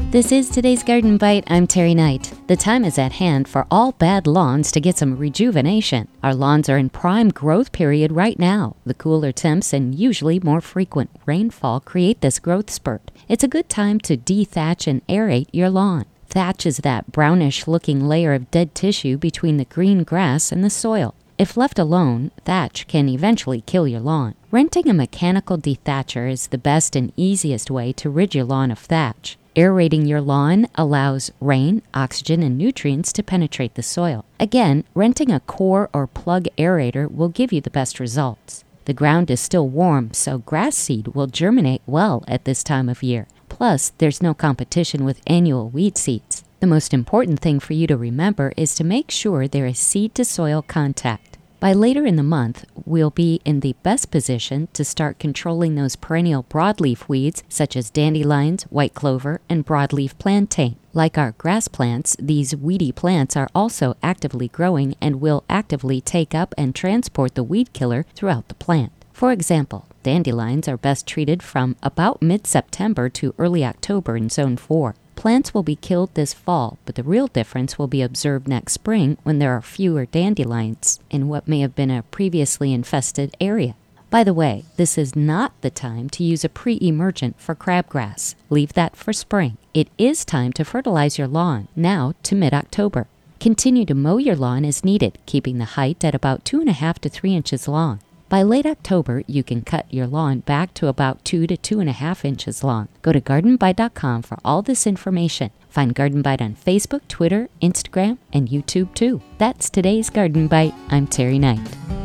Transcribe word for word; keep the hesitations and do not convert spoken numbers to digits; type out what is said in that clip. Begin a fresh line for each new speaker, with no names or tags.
This is today's Garden Bite. I'm Terry Knight. The time is at hand for all bad lawns to get some rejuvenation. Our lawns are in prime growth period right now. The cooler temps and usually more frequent rainfall create this growth spurt. It's a good time to dethatch and aerate your lawn. Thatch is that brownish-looking layer of dead tissue between the green grass and the soil. If left alone, thatch can eventually kill your lawn. Renting a mechanical dethatcher is the best and easiest way to rid your lawn of thatch. Aerating your lawn allows rain, oxygen, and nutrients to penetrate the soil. Again, renting a core or plug aerator will give you the best results. The ground is still warm, so grass seed will germinate well at this time of year. Plus, there's no competition with annual weed seeds. The most important thing for you to remember is to make sure there is seed-to-soil contact. By later in the month, we'll be in the best position to start controlling those perennial broadleaf weeds such as dandelions, white clover, and broadleaf plantain. Like our grass plants, these weedy plants are also actively growing and will actively take up and transport the weed killer throughout the plant. For example, dandelions are best treated from about mid-September to early October in Zone four. Plants will be killed this fall, but the real difference will be observed next spring when there are fewer dandelions in what may have been a previously infested area. By the way, this is not the time to use a pre-emergent for crabgrass. Leave that for spring. It is time to fertilize your lawn, now to mid-October. Continue to mow your lawn as needed, keeping the height at about two and a half to three inches long. By late October, you can cut your lawn back to about two to two and a half inches long. Go to garden bite dot com for all this information. Find Garden Bite on Facebook, Twitter, Instagram, and YouTube too. That's today's Garden Bite. I'm Terry Knight.